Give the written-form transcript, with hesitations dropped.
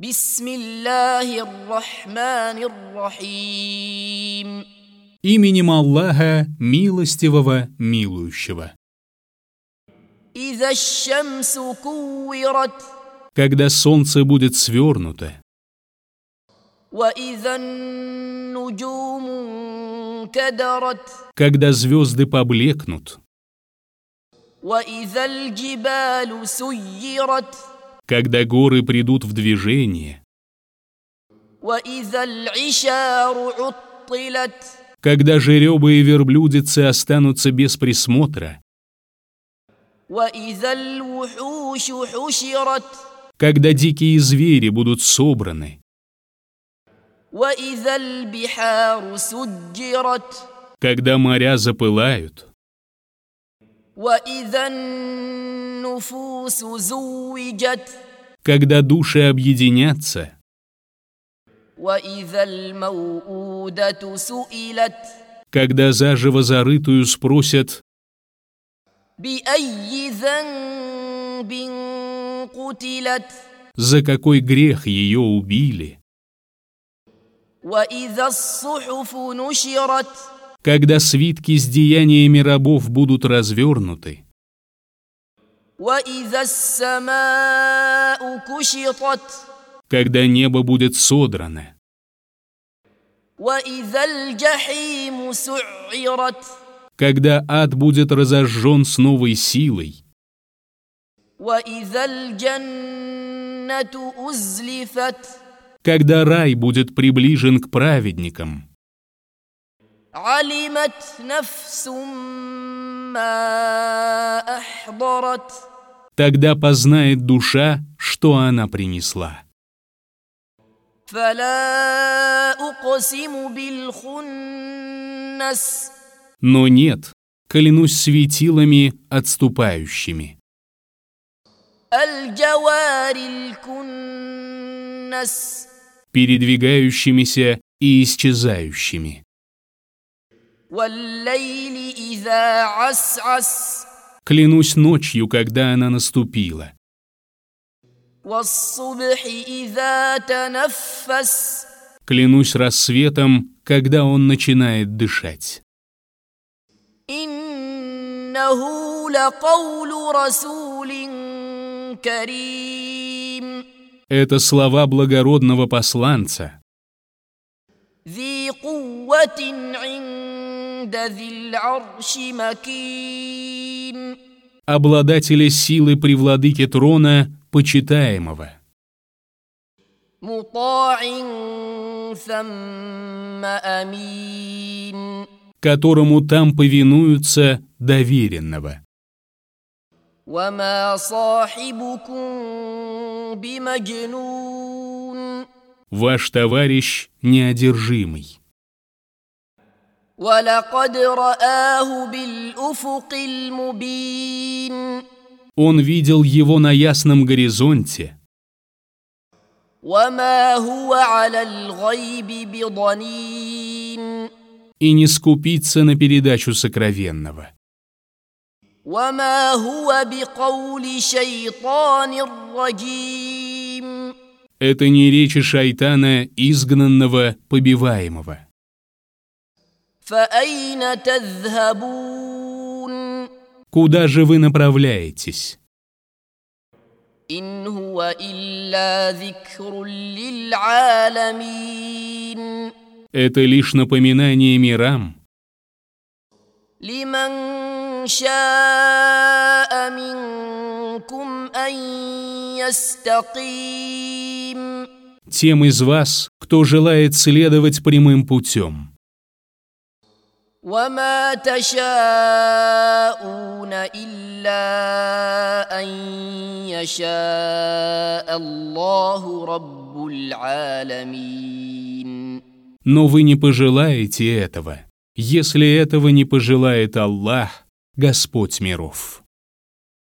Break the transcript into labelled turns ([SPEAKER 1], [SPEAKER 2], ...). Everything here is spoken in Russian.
[SPEAKER 1] Бисмиллахир-рахманир-рахим.
[SPEAKER 2] Именем Аллаха, милостивого, милующего.
[SPEAKER 1] Иза щамсу кувират.
[SPEAKER 2] Когда солнце будет свернуто,
[SPEAKER 1] Ва иза нуджуму кадарат.
[SPEAKER 2] когда звезды поблекнут,
[SPEAKER 1] Ва иза аль-джибалу суйират.
[SPEAKER 2] когда горы придут в движение,
[SPEAKER 1] Ва иза аль-ишару уттилат.
[SPEAKER 2] когда жеребы и верблюдицы останутся без присмотра,
[SPEAKER 1] Ва иза аль-вухушу хушират.
[SPEAKER 2] когда дикие звери будут собраны,
[SPEAKER 1] Ва иза аль-бихару суджират.
[SPEAKER 2] когда моря запылают,
[SPEAKER 1] Ва иза ан-нуфусу зуwijat.
[SPEAKER 2] когда души объединятся,
[SPEAKER 1] Ва иза аль-мау'удату суилат.
[SPEAKER 2] когда заживо зарытую спросят,
[SPEAKER 1] Би-аййи занбин кутилат.
[SPEAKER 2] за какой грех ее убили,
[SPEAKER 1] Ва иза ас-сухуфу нушират.
[SPEAKER 2] когда свитки с деяниями рабов будут развернуты,
[SPEAKER 1] Ва иза ас-сама'у кушитат.
[SPEAKER 2] когда небо будет содрано,
[SPEAKER 1] Ва иза аль-джахиму су'ират.
[SPEAKER 2] когда ад будет разожжен с новой силой,
[SPEAKER 1] Ва иза аль-джаннату узлифат.
[SPEAKER 2] когда рай будет приближен к праведникам,
[SPEAKER 1] Алимат нафсум ма ахдарат.
[SPEAKER 2] тогда познает душа, что она принесла.
[SPEAKER 1] Фала уqsimu бил-хуннас.
[SPEAKER 2] Но нет, клянусь светилами отступающими,
[SPEAKER 1] Аль-джавариль-куннас.
[SPEAKER 2] передвигающимися и исчезающими.
[SPEAKER 1] Валлейли иза ас-ас.
[SPEAKER 2] Клянусь ночью, когда она наступила,
[SPEAKER 1] Вассубхи иза танаффас.
[SPEAKER 2] клянусь рассветом, когда он начинает дышать.
[SPEAKER 1] Иннаху лакаулу расулин карим.
[SPEAKER 2] Это слова благородного посланца,
[SPEAKER 1] ذي قوة عند ذي العرش مكين.
[SPEAKER 2] обладателя силы при владыке трона, почитаемого,
[SPEAKER 1] مطاع ثم أمين.
[SPEAKER 2] которому там повинуются, доверенного.
[SPEAKER 1] وما صاحبكم بمجنون.
[SPEAKER 2] Ваш товарищ неодержимый.
[SPEAKER 1] ولقد رآه بالأفق المبين.
[SPEAKER 2] Он видел его на ясном горизонте,
[SPEAKER 1] وما هو على الغيب بضنين.
[SPEAKER 2] и не скупится на передачу сокровенного.
[SPEAKER 1] وما هو بقول شيطان رجيم.
[SPEAKER 2] Это не речи шайтана, изгнанного, побиваемого.
[SPEAKER 1] فأين تذهبون.
[SPEAKER 2] Куда же вы направляетесь?
[SPEAKER 1] إن هو إلا ذكر للعالمين.
[SPEAKER 2] Это лишь напоминание мирам,
[SPEAKER 1] لمن شاء منكم أن يستقيم.
[SPEAKER 2] тем из вас, кто желает следовать прямым путем.
[SPEAKER 1] وما تشاءون إلا أن يشاء الله رب العالمين.
[SPEAKER 2] Но вы не пожелаете этого, если этого не пожелает Аллах, Господь миров.